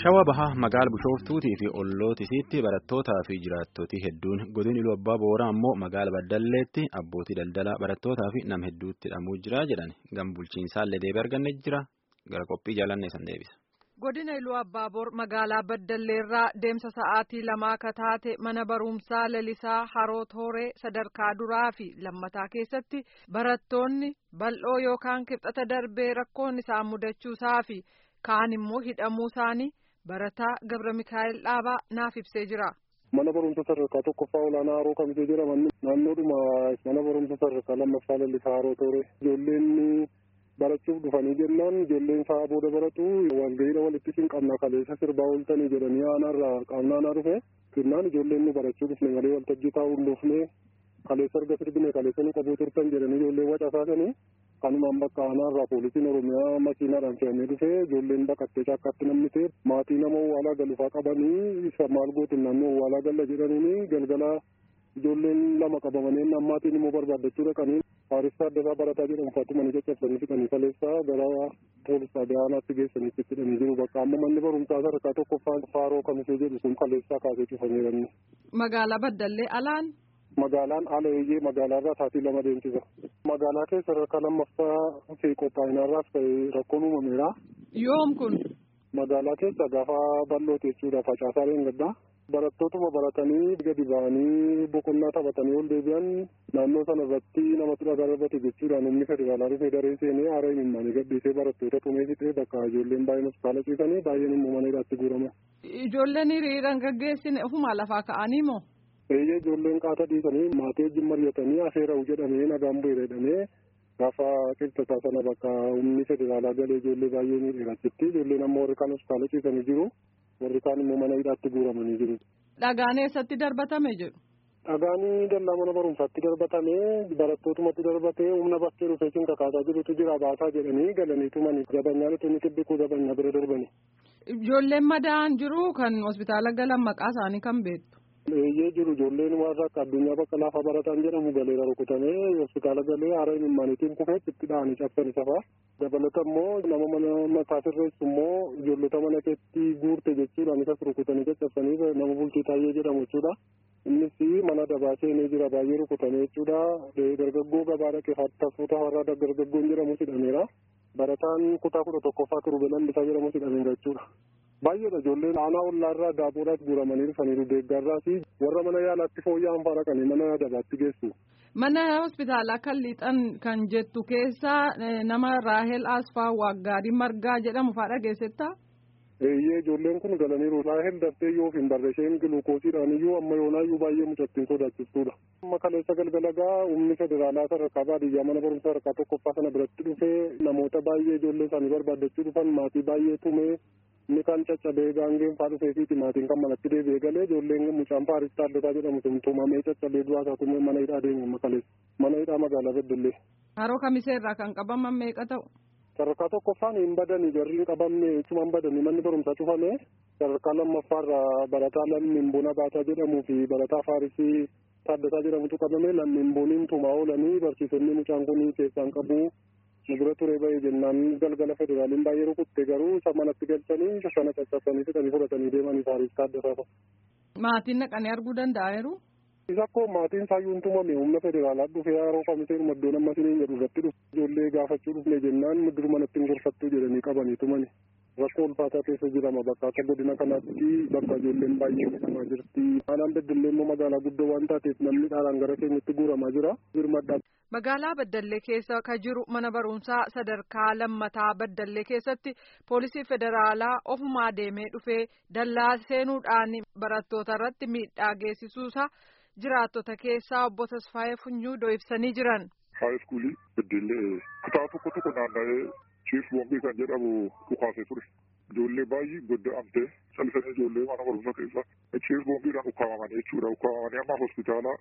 Shawaa bahaa magaala Bishooftuutii fi Ollootisiitti barattootaa fi jiraattootii hedduun godina Iluu Abbaa Booraa ammoo magaala Baddalleetti abbootii daldalaa barattootaa fi nama hedduutti hidhamuu jira jedhan gam bulchiinsaallee deebii arganne jira gara qophii jaalannee san deebisa. Godina Iluu Abbaa Boor magaalaa Baddalleerraa deemsa sa'aatii 2 akka taate mana barumsaa lalisaa Haroo Tooree sadarkaa duraa fi lammataa keessatti barattoonni bal'oo yookaan kibxata darbee rakkoon isaan mudachuusaa fi kaan immoo hidhamuu isaanii barataa Gabra Mikaa'el Dhaabaa naaf ibsee jira. Mana barumsa sadarkaa tokkoffaa olaanaa Haroo Kamisee jedhaman naannoodhuma mana barumsa sadarkaa lammaffaa lalisaa Haroo Tooree ijoolleen barachuuf dhufanii jennaan ijoolleen sa'a booda baratu walgahiidha walitti siin qabna kaleessa sirbaa ooltanii jedhanii aanaarraa qaamnaanaa dhufe kennaan ijoolleen nu barachuu dhufne malee waltajjii taa'uu hin dhufne kaleessa erga sirbine kaleessa nu qabuu turtan jedhanii ijoolleen wacasaasanii kanumaan bakka aanaarraa poolisiin oromiyaa makiinaadhaan fe'amee dhufe ijoolleen baqattee caakkaatti namni ta'e maatii nama owwaalaa galufaa qabanii isa maal gootin naannoo owwaalaa galla jedhaniini galgala ijoolleen lama qabamanii ammaatiin immoo barbaadachuu dhaqanii Faaristaa Addasaa Barataa jedhamu Faatumanii caccabsanii fixanii kaleessaa gara poolisii Daanaatti geessanii itti hidhanii jiru bakka amma manni barumsaa sadarkaa tokkoffaan Haroo Kamisee jedhu sun kaleessaa kaasee cufamee Magaalaa Baddallee alaan? Magaalaan ala eeyyee magaalaarraa sa'aatii 2 deemsisa. Magaalaa keessa sadarkaa lammaffaa fi qophaa'inaarraas ta'e rakkoon uumameera. Yoom kun? Magaalaa keessa gaafa bal'oote jechuudha facaasaaleen gaddaa. Barattootuma baratanii gadi ba'anii boqonnaa taphatanii ol deebi'an naannoo sana irratti namatti dhagaarratti jechuudhaan humni federaalaa dhufee daree seenee haara himimmaanii gadhiisee barattoota tumee fixee bakka ijoolleen baay'een hospitaala ciisanii baay'een immoo mana hidhaatti guuraman. Ijoolleen hiriiraan gaggeessine ofuma lafaa ka'anii moo? Eeyyee ijoolleen qaata dhiisanii maatii wajjin mari'atanii afeera'u jedhamee nagaan bu'eera jedhamee gaafa qilxataa sana bakka humni federaalaa galee ijoollee baay'ee miidhagaatti ijoolleen ammoo warri kaan hospitaala ciisanii jiru. Warri kaan immoo mana hidhaatti guuramanii jiru. Dhagaan eessatti darbatame jedhu? Dhagaan dallaa mana barumsaatti darbatamee barattootumatti darbatee humna bakkee dhufee siin kakaasaa jirutu jira baasaa jedhanii galanii tumanii gabanyaa dhufanii xibbikuu gabanyaa bira darbanii. Ijoolleen madaa'an jiru kan hospitaala galan maqaa isaanii kan beektu? Eeyyee jiru ijoolleen warra akka addunyaa bakka laafaa barataan jedhamu galeera rukutamee hospitaala galee haara himimmaaniitiin kufee itti dha'anii cabsanii safaa. Dabalata immoo nama mana mataa sirreessu immoo ijoollota mana keetti guurte jechuudhaan isas rukutanii caccabsanii nama bultii taayee jedhamu jechuudha. Innis mana dabaa seenee jira baay'ee rukutamee jechuudha. Dargaggoo gabaa dhaqee fuuta warraa dargaggoon jedhamu hidhameera. Barataan kutaa 11ffaa Kirubee Lallisaa jedhamu hidhameera jechuudha. Baay'eedha ijoolleen aanaa ollaarraa daaboodhaatti guuramanii dhufaniiru deeggarraas warra mana yaalaatti fooyya'an fa'aa dhaqanii mana dabaatti geessu. Mana hospitaalaa kan lixan kan jettu keessa nama Raahel Asfaa Waaggaarii Margaa jedhamu fa'aa dhageessettaa? Eeyyee ijoolleen kun galaniiru. Raahel daftee yoo hin barre isheen giluukoosiidhaan iyyuu amma yoonaayyuu baay'ee mucattiin sodaachistuudha. Amma kaleessa galgalagaa humni federaalaa sadarkaa baadiyyaa mana barumsa sadarkaa tokkoffaa sana biratti dhufee namoota baay'ee ijoollee isaanii barbaadachuu dhufan maatii baay'ee tumee inni kan caccabee gaangeen fa'aa dhufeefiiti maatiin kan manatti deebi'ee galee ijoolleen mucaan Faaristaa Addasaa jedhamu sun tumamee caccabee du'aa isaa tumee mana hidhaa deemu amma kaleessa. Mana hidhaa magaalaa Baddallee. Haroo Kamisee irraa kan qabaman meeqa ta'u? Sadarkaa tokkoffaan hin badanii jarri hin qabamne cuma hin badanii manni barumsaa cufamee sadarkaa lammaffaarraa barataa Lammiin Boonaa Baataa jedhamuu fi barataa Faarisii Taaddasaa jedhamutu qabame Lammiin Booniin tumaa oolanii barsiisonni mucaan kun keessaan qabu nu bira ture ba'ee jennaan galgala federaaliin baay'ee rukutte garuu isa manatti galchanii sana caccabsanii fixanii fudhatanii deemanii Faarisii Taaddasaa. Maatiin naqanii arguu danda'eeru? Isa akkoo maatiin saayyuun tumame humna federaalaa dhufee Haroo Kamisee maddoon amma siniin jedhu irratti dhufu ijoollee gaafachuu dhufne jennaan mudduru manatti hin gorfattuu jedhanii qabanii tumani. Rakkoo ulfaataa keessa jirama bakka akka godina kanaatti bakka ijoolleen baay'ee miidhamaa jirti. Aanaan Baddallee immoo magaalaa guddoo waan taateef namni dhaaraan gara keenyatti guuramaa jira. Magaalaa Baddallee keessa ka jiru mana barumsaa sadarkaa lammataa Baddallee keessatti poolisii federaalaa ofumaa deemee dhufee dallaa seenuudhaan barattoota irratti miidhaa geessisuusaa jiraattota keessaa obbo Tasfaayee Funyuu ibsanii jiran. Haayiskuulii Baddallee kutaa tokko naanna'ee Chief Boombii kan jedhamu dhukaasee ture. Ijoollee baay'ee godda'amtee callisanii ijoollee mana barumsaa keessa Chief Boombiidhaan ukkaamamanii jechuudha. Ukkaamamanii amma hospitaala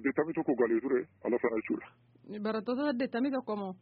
81 galee ture ala sana jechuudha. Barattoota 81 moo?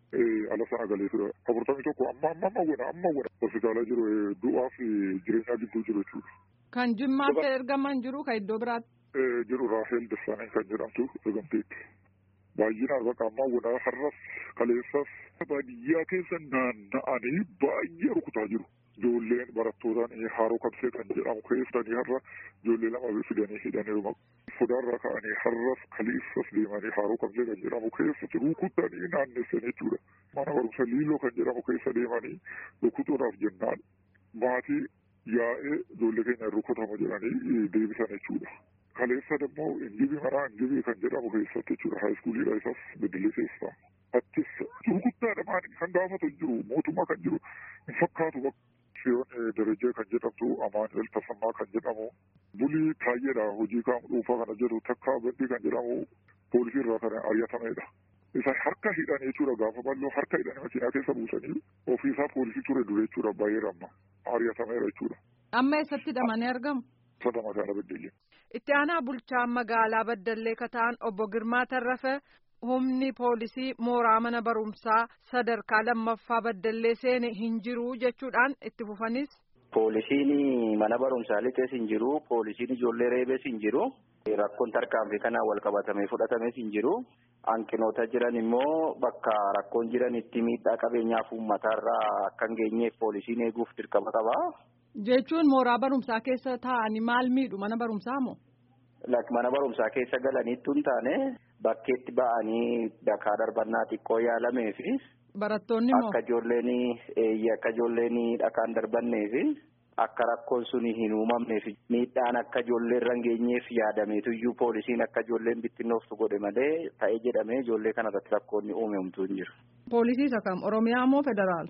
Ala sana galee ture. 41 amma godha hospitaala jiru du'aa fi jireenya gidduu jiru jechuudha. Kan Jimmaatti ergaman jiru kan iddoo biraatti? Jiru Raahel Dassaanee kan jedhamtu ergamteetti. Baay'inaan bakka ammaa godha har'as kaleessas baadiyyaa keessa naanna'anii baay'ee rukutaa jiru. ijoolleen barattootaan haroo kabsee kan jedhamu keessanii har'a ijoollee lama fidanii hidhaniiru. Sodaarraa ka'anii har'as kaliifas deemanii haroo kabsee kan jedhamu keessatti rukuttanii naannessan jechuudha. Mana barumsa liiloo kan jedhamu keessa deemanii rukutuudhaaf jennaan maatii yaa'ee ijoollee keenya rukutamu jedhanii deebisan jechuudha. Kaleessa immoo injibii manaa injibii kan jedhamu keessatti jechuudha. Haayiskuuliidha isas beddellee keessaa. Attis rukuttaadha maali kan gaafatu jiru mootummaa kan jiru hin fakkaatu Siyoon Darajee kan jedhamtu Amaanu'el Tasammaa kan jedhamu Bulii Taayyeedha hojii qaama dhuunfaa kana jedhu Takkaa Bandii kan jedhamu poolisii irraa kan ari'atameedha. Isa harka hidhanii jechuudha gaafa bal'oo harka hidhanii makiinaa keessa buusanii ofiisaa poolisii ture dure jechuudha baay'ee ramma ari'atameera jechuudha. Amma eessatti hidhamanii argamu? Sada magaalaa Beddellee. Itti aanaa bulchaan magaalaa Baddallee Kataan obbo Girmaa Tarrafa humni poolisii mooraa mana barumsaa sadarkaa lammaffaa Baddallee seene hin jiru jechuudhaan itti fufanis. Poolisiin mana barumsaa lixees hin jiru, poolisiin ijoollee reebees hin jiru, rakkoon tarkaanfii kanaan wal qabatamee fudhatamees hin jiru. Hanqinoota jiran immoo bakka rakkoon jiranitti miidhaa qabeenyaaf uummataarraa akka hin geenyeef poolisiin eeguuf dirqama qaba. Jechuun mooraa barumsaa keessa taa'anii maal miidhu mana barumsaa moo? Mana barumsaa keessa galaniitu hin taane bakkeetti ba'anii dhakaa darbannaa xiqqoo yaalamee fi barattoonni moo? Akka ijoolleen dhakaan darbannee fi akka rakkoon suni hin uumamnee fi miidhaan akka ijoollee irra hin geenyeef yaadameetu iyyuu poolisiin akka ijoolleen bittinnooftu godhe malee ta'ee jedhamee ijoollee kanarratti rakkoonni uumamtu hin jiru. Poolisii isa kam? Oromiyaa moo federaal?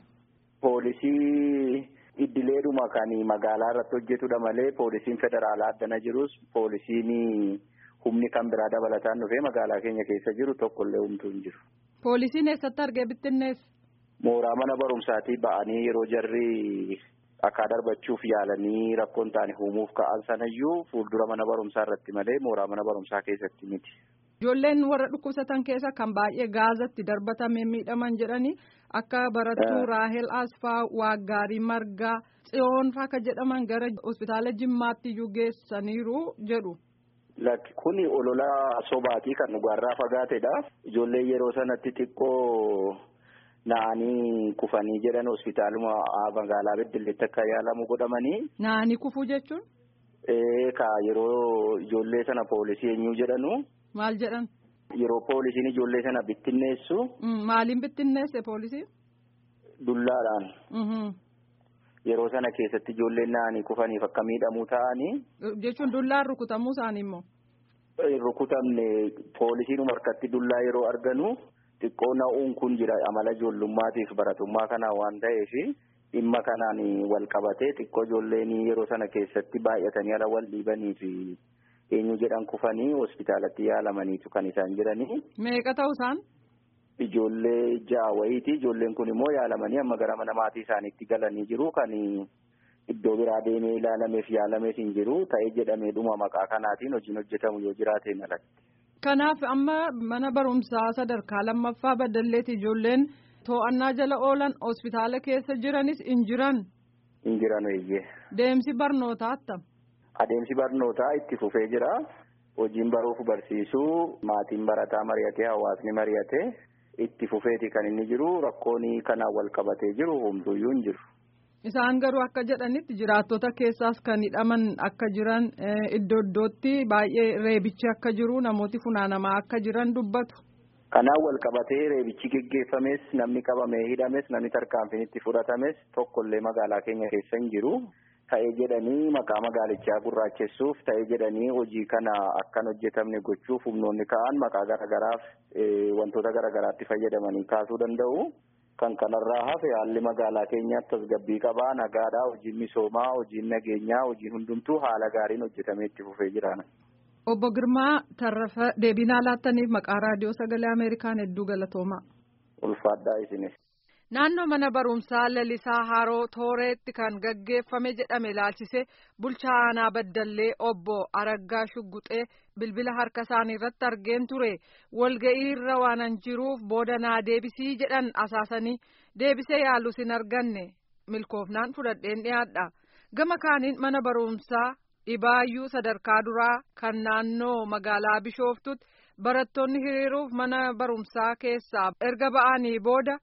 Poolisii iddileedhuma kan magaalaa irratti hojjetudha malee poolisiin federaalaa addana jirus poolisiin humni kan biraa dabalataan dhufee magaalaa keenya keessa jiru tokkollee humtuu hin jiru. Poolisiin eessatti argee bittinneef? Mooraa mana barumsaatii ba'anii yeroo jarri dhakaa darbachuuf yaalanii rakkoon taane uumuuf ka'an sanayyuu fuuldura mana barumsaa irratti malee mooraa mana barumsaa keessatti miti. Ijoolleen warra dhukkubsatan keessa kan baay'ee gaazatti darbatame miidhaman jedhanii akka barattuu Raahel Asfaa, Waaggaarii Margaa, Tsiyoon fa'aa akka jedhaman gara hospitaala Jimmaatti iyyuu geessaniiru jedhu. Kuni olola sobaatii kan dhugaarraa fagaatedha. Ijoolleen yeroo sanatti xiqqoo na'anii kufanii jedhan hospitaaluma magaalaa Beddelleetti akka yaalamu godhamanii. Na'anii kufuu jechuun? Yeroo ijoollee sana poolisii eenyu jedhanu. Maal jedhan? Yeroo poolisiin ijoollee sana bittinneessu. Maaliin bittinneesse poolisiin? Dullaadhaan. Yeroo sana keessatti ijoolleen na'anii kufaniif akka miidhamuu ta'anii. Jechuun dullaan rukutamuu isaanii immoo? Rukutamne poolisiin harkatti dullaa yeroo arganu xiqqoo na'uun kun jira amala ijoollummaatiif baratummaa kanaa waan ta'eef dhimma kanaan wal qabatee xiqqoo ijoolleen yeroo sana keessatti baay'atanii ala wal dhiibanii fi eenyu jedhan kufanii hospitaalatti yaalamaniitu kan isaan jiranii. Meeqa ta'u isaan? Ijoollee 6 wayiiti. Ijoolleen kun immoo yaalamanii amma gara mana maatii isaaniitti galanii jiru. Kan iddoo biraa deemee ilaalameef yaalamees hin jiru. Ta'ee jedhamee dhuma maqaa kanaatiin hojiin hojjetamu yoo jiraate malatti. Kanaaf amma mana barumsaa sadarkaa lammaffaa Baddalleetti ijoolleen to'annaa jala oolan hospitaala keessa jiranis hin jiran. Hin jiran eeyyee. Deemsi barnootaa attam? Adeemsi barnootaa itti fufee jira. Hojiin baruuf barsiisuu maatiin barataa mari'atee hawaasni mari'atee itti fufeeti kan inni jiru. Rakkoon kanaan wal qabatee jiru homtuuyyuu hin jiru. Isaan garuu akka jedhanitti jiraattota keessaas kan hidhaman akka jiran iddoo iddootti baay'ee reebichi akka jiru namooti funaanamaa akka jiran dubbatu. Kanaan wal qabatee reebichi geggeeffames namni qabamee hidhames namni tarkaanfiin itti fudhatames tokkollee magaalaa keenya keessa hin jiru. Ta'ee jedhanii maqaa magaalichaa gurraachessuuf ta'ee jedhanii hojii kana akkan hojjetamne gochuuf humnoonni ka'an maqaa garagaraaf wantoota garagaraatti fayyadamanii kaasuu danda'u. Kan kanarraa hafe haalli magaalaa keenyaatti tasgabbii qabaa, nagaadhaa, hojiin misoomaa, hojiin nageenyaa, hojiin hundumtuu haala gaariin hojjetamee itti fufee jiraana. Obbo Girmaa Tarrafa deebii nuuf laattaniif maqaa raadiyoo sagalee Ameerikaan hedduu galatoomaa. Ulfaadhaa isinis. Naannoo mana barumsaa lalisaa haroo tooreetti kan gaggeeffame jedhame ilaalchise bulchaa aanaa Baddallee obbo Araggaa Shugguxee bilbila harka isaanii irratti argeen ture. Walga'ii irra waan jiruuf booda naa deebisii jedhan asaasanii deebisee yaalus hin arganne milkoofnaan fudhadheen dhiyaadha. Gama kaaniin mana barumsaa Dhibaayyuu sadarkaa duraa kan naannoo magaalaa Bishooftutti barattoonni hiriiruuf mana barumsaa keessaa erga ba'anii booda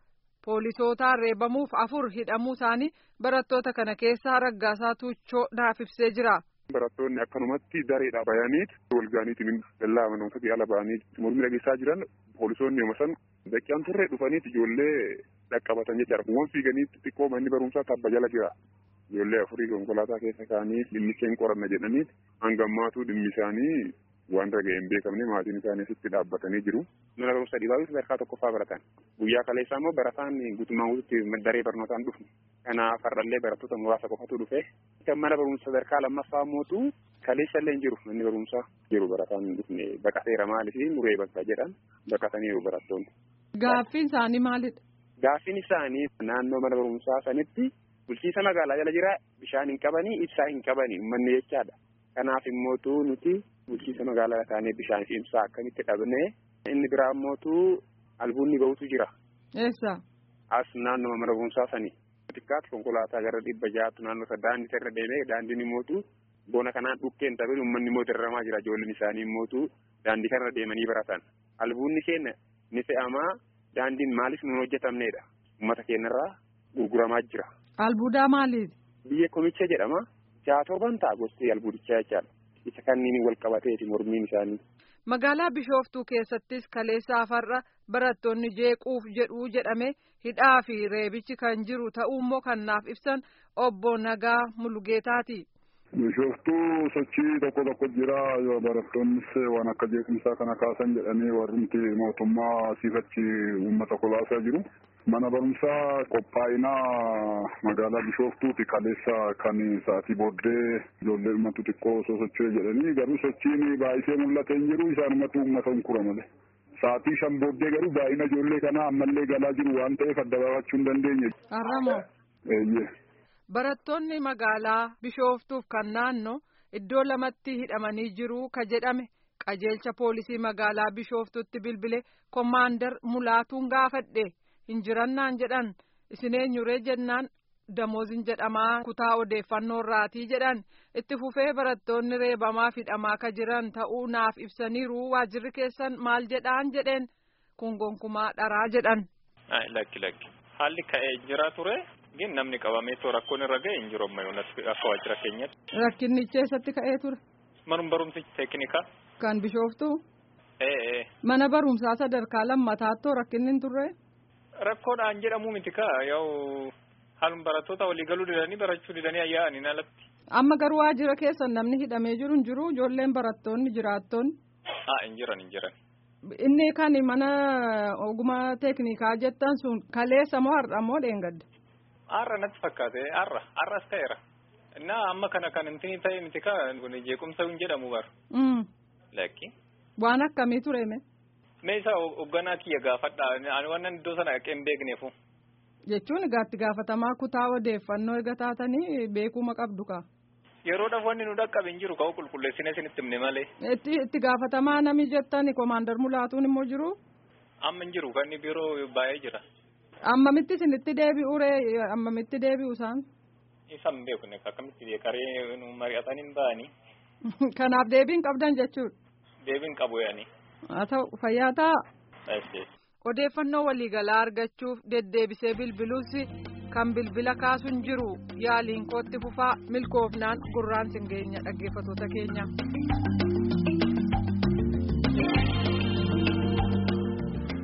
poolisootaan reebamuuf 4 hidhamuu isaanii barattoota kana keessaa Raggaasaa Tuuchoo naaf ibsee jira. Barattoonni akkanumatti dareedhaa bayaniiti walgaaniitiin dallaa manootatti ala ba'anii mormii dhageessaa jiran poolisoonni yooma san daqiiqaan turre dhufaniiti ijoollee dhaqqabatan jechaadha. Kuuwwan fiiganiitti xiqqoo manni barumsaa tabba jala jira. Ijoollee 4 konkolaataa keessa kaanii dhimmicheen qoranna jedhanii hangammaatuu dhimmi isaanii waan raga'ee hin beekamne maatiin isaanii asitti dhaabbatanii jiru. Mana barumsa dhibaabis sadarkaa tokkoffaa baratan. Guyyaa kaleessaa immoo barataan guutummaan guutuutti daree barnootaan dhufu. Kanaaf har'allee barattoota muraasa qofatu dhufe. Kan mana barumsa sadarkaa lammaffaa mootu kaleessa illee hin jiru. Manni barumsaa jiru barataan hin dhufne baqateera maaliif muree bakka jedhan baqataniiru barattoonni. Gaaffiin isaanii maalidha? Gaaffiin isaanii naannoo mana barumsaa sanitti bulchiinsa magaalaa jala jira bishaan hin qabanii ibsaa hin qabanii uummanni jechaadha. Kanaaf immootu nuti bulchiinsa magaalaa taanee bishaan fi ibsaa akkamitti dhabnee inni biraa immootu albuunni bahutu jira. Eessa? As naannoo mana barumsaa sanii. Xiqqaatti konkolaataa gara 600 naannoo daandii irra deemee daandiin immootu bona kanaan dhukkeen ta'ee uummanni immoo dararamaa jira ijoolleen isaanii immootu daandii kanarra deemanii baratan. Albuunni keenya ni fe'amaa daandiin maaliif nun hojjetamneedha. Uummata keenyarraa gurguramaa jira. Albuudaa maaliiti? Biyya komicha jedhama. 6-7 ta'a gosti albuudichaa jechaadha. Isa kanniin wal qabateeti mormiin isaanii. Magaalaa Bishooftuu keessattis kaleessa afarra barattoonni jeequuf jedhuu jedhame hidhaa fi reebichi kan jiru ta'uu immoo kan naaf ibsan obbo Nagaa Mulugeetaati. Bishooftuu sochii tokko jira barattoonnis waan akka jeequmsaa kana kaasan jedhanii warrumti mootummaa siifachi uummata kolaasaa jiru. Mana barumsaa qophaa'inaa magaalaa Bishooftuuti kaleessa kan sa'aatii booddee ijoollee ummatu xiqqoo osoo socho'ee jedhanii garuu sochiin baay'isee mul'atee hin jiru isaanumatu uummata hunkura malee. Sa'aatii 5 booddee garuu baay'ina ijoollee kanaa ammallee galaa jiru waan ta'eef adda baafachuu hin dandeenye. Har'amoo? Eeyyee. Barattoonni magaalaa Bishooftuuf kan naannoo iddoo lamatti hidhamanii jiru ka jedhame qajeelcha poolisii magaalaa Bishooftuutti bilbile Kommaandar Mulaatuun gaafadhe. Injirannaan jedhan isin eenyuree jennaan Damoozin jedhamaa kutaa odeeffannoo irraatii jedhan itti fufee barattoonni reebamaa hidhamaa ka jiran ta'uu naaf ibsaniiru waajjirri keessan maal jedhaan jedheen kun gonkumaa dharaa jedhan. Lakki haalli ka'ee jira ture gin namni qabamee too rakkoon irra ga'e hin jiru ammayyoon akka waajjira keenyatti. Rakkinnichi eessatti ka'ee ture? Manuma barumsi teeknikaa. Kan Bishooftuu? Mana barumsaa sadarkaa lammataatoo rakkinni hin turre? Rakkoodhaan jedhamu miti kaa yoo haaluma barattoota walii galuu didanii barachuu didanii ayyaa'anii alatti. Amma garuu waajjira keessan namni hidhamee jiru hin jiru ijoolleen barattoonni jiraattoonni. Hin jiran. Inni kan mana ogummaa teeknikaa jettan sun kaleessa moo har'a moo dheengadde? Har'a natti fakkaate har'as ta'eera. Innaa amma kana kan inni ta'e miti kaa kun jeequmsa hin jedhamu bara. Lakki. Waan akkamii ture mee? Meeshaa hoogganaa kiyya gaafadha. Ani waan iddoo sana dhaqee hin beekneefu. Jechuun itti gaafatamaa kutaa odeeffannoo eega taatanii beekuma qabdu kaa. Yeroodhaaf wanni nu dhaqqabe hin jiru ka'uu qulqulleessine isinitti himne malee. Itti gaafatamaa nami jettani Kommaandar Mulaatuun immoo jiru? Amma hin jiru kan inni biroo baay'ee jira. Ammamitti isinitti deebi'uree ammamitti deebi'u isaan? Isaan beekne akkamitti beekaree mari'atanii ba'anii. Kanaaf deebiin qabdan jechuudha. Deebiin qabu yaani. Haa ta'u fayyaa ta'a. Odeeffannoo waliigalaa argachuuf deddeebisee bilbiluus kan bilbila kaasu hin jiru yaaliin kootti fufaa milkoofnaan gurraan sin geenya dhaggeeffattoota keenya.